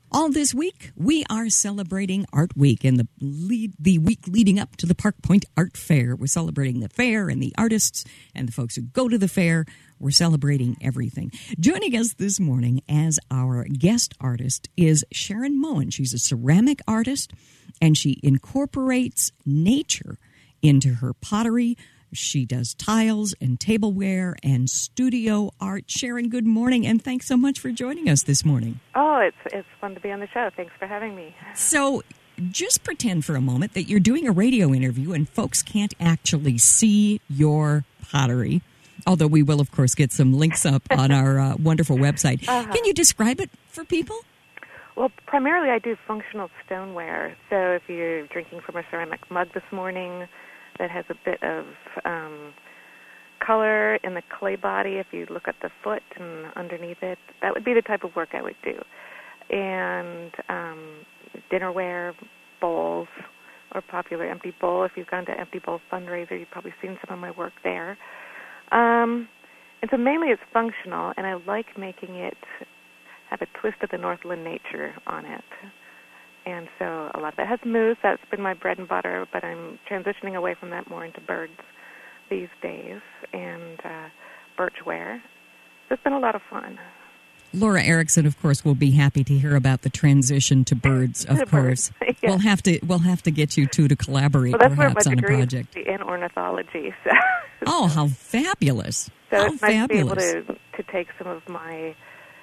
All this week, we are celebrating Art Week and the week leading up to the Park Point Art Fair. We're celebrating the fair and the artists and the folks who go to the fair. We're celebrating everything. Joining us this morning as our guest artist is Sharon Moen. She's a ceramic artist, and she incorporates nature into her pottery. She does tiles and tableware and studio art. Sharon, good morning, and thanks so much for joining us this morning. Oh, it's fun to be on the show. Thanks for having me. So just pretend for a moment that you're doing a radio interview and folks can't actually see your pottery, although we will, of course, get some links up on our wonderful website. Can you describe it for people? Well, primarily I do functional stoneware. So if you're drinking from a ceramic mug this morning that has a bit of color in the clay body, if you look at the foot and underneath it, that would be the type of work I would do. And dinnerware, bowls, or popular empty bowl. If you've gone to Empty Bowl fundraiser, you've probably seen some of my work there. And so mainly it's functional, and I like making it have a twist of the Northland nature on it. And so a lot of it has moose. That's been my bread and butter, but I'm transitioning away from that more into birds these days, and birchware. So it's been a lot of fun. Laura Erickson, of course, will be happy to hear about the transition to birds, of course. Yes. We'll have to get you two to collaborate perhaps on a project. In ornithology. So. Oh, how fabulous. So how it's nice fabulous. to be able to take some of my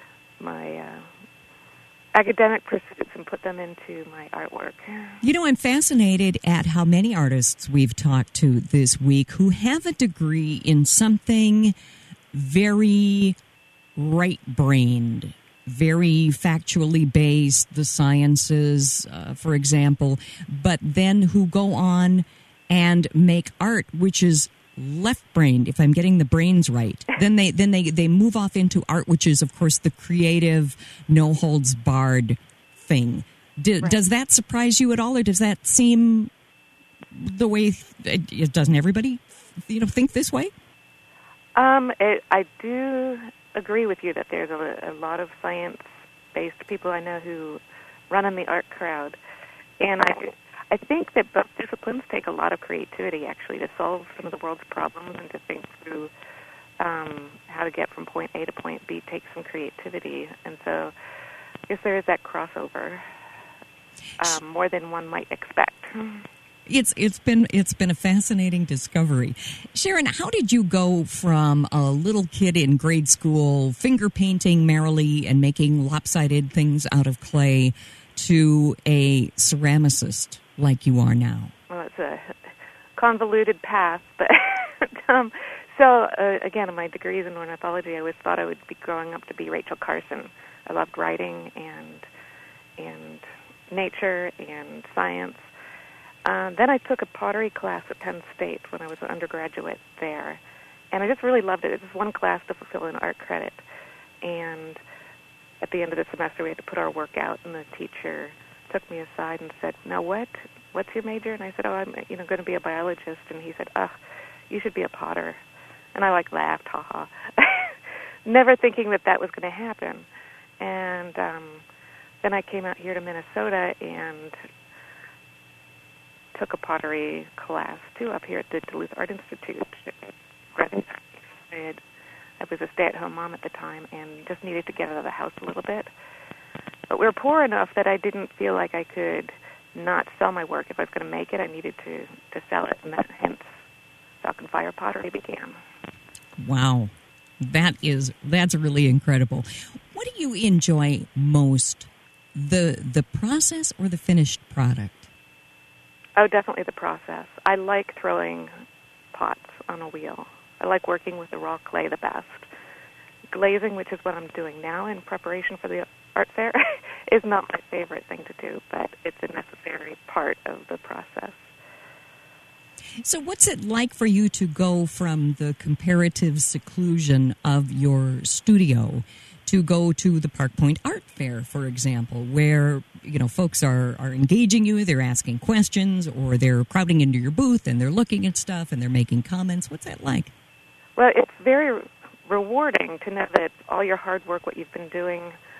academic pursuits and put them into my artwork. You know, I'm fascinated at how many artists we've talked to this week who have a degree in something very right-brained, very factually based, the sciences, for example, but then who go on and make art which is left-brained, if I'm getting the brains right. Then they move off into art, which is, of course, the creative, no-holds-barred thing. Right. Does that surprise you at all, or does that seem the way? Doesn't everybody, think this way? I do agree with you that there's a lot of science-based people I know who run in the art crowd, and I think that both disciplines take a lot of creativity, actually, to solve some of the world's problems and to think through how to get from point A to point B takes some creativity. And so I guess there is that crossover more than one might expect. It's been a fascinating discovery. Sharon, how did you go from a little kid in grade school finger painting merrily and making lopsided things out of clay to a ceramicist like you are now? Well, it's a convoluted path, but again, my degrees in ornithology, I always thought I would be growing up to be Rachel Carson. I loved writing and nature and science. Then I took a pottery class at Penn State when I was an undergraduate there, and I just really loved it. It was one class to fulfill an art credit, and at the end of the semester we had to put our work out, and the teacher took me aside and said, "Now what's your major?" And I said, "Oh, I'm going to be a biologist." And he said, "You should be a potter." And I laughed, haha, never thinking that was going to happen. And then I came out here to Minnesota and took a pottery class too up here at the Duluth Art Institute. I was a stay-at-home mom at the time and just needed to get out of the house a little bit. But we were poor enough that I didn't feel like I could not sell my work. If I was going to make it, I needed to sell it, and hence Falcon Fire Pottery began. Wow. That's really incredible. What do you enjoy most, the process or the finished product? Oh, definitely the process. I like throwing pots on a wheel. I like working with the raw clay the best. Glazing, which is what I'm doing now in preparation for the art fair, is not my favorite thing to do, but it's a necessary part of the process. So what's it like for you to go from the comparative seclusion of your studio to go to the Park Point Art Fair, for example, where folks are engaging you, they're asking questions, or they're crowding into your booth and they're looking at stuff and they're making comments? What's that like? Well, it's very rewarding to know that all your hard work, what you've been doing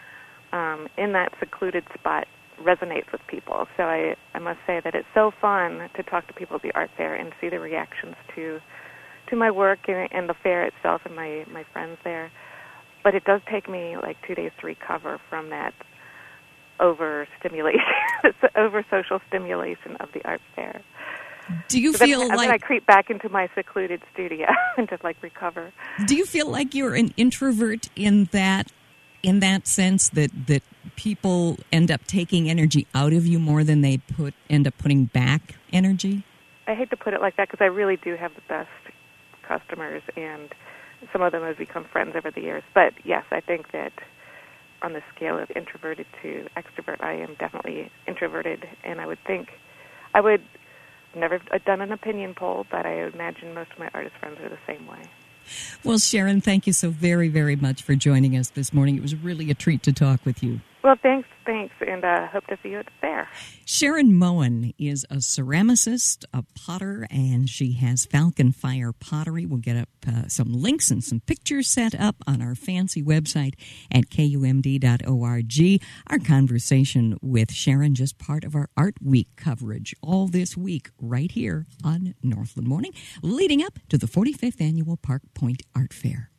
in that secluded spot resonates with people. So I must say that it's so fun to talk to people at the art fair and see the reactions to my work and the fair itself and my friends there. But it does take me like 2 days to recover from that overstimulation, over-social stimulation of the art fair. Do you feel like... Then I creep back into my secluded studio and just recover. Do you feel like you're an introvert in that sense that people end up taking energy out of you more than they end up putting back energy? I hate to put it like that because I really do have the best customers, and some of them have become friends over the years. But yes, I think that on the scale of introverted to extrovert, I am definitely introverted, and I would never done an opinion poll, but I imagine most of my artist friends are the same way. Well, Sharon, thank you so very, very much for joining us this morning. It was really a treat to talk with you. Well, thanks, and hope to see you at the fair. Sharon Moen is a ceramicist, a potter, and she has Falcon Fire Pottery. We'll get up some links and some pictures set up on our fancy website at kumd.org. Our conversation with Sharon, just part of our Art Week coverage all this week right here on Northland Morning, leading up to the 45th Annual Park Point Art Fair.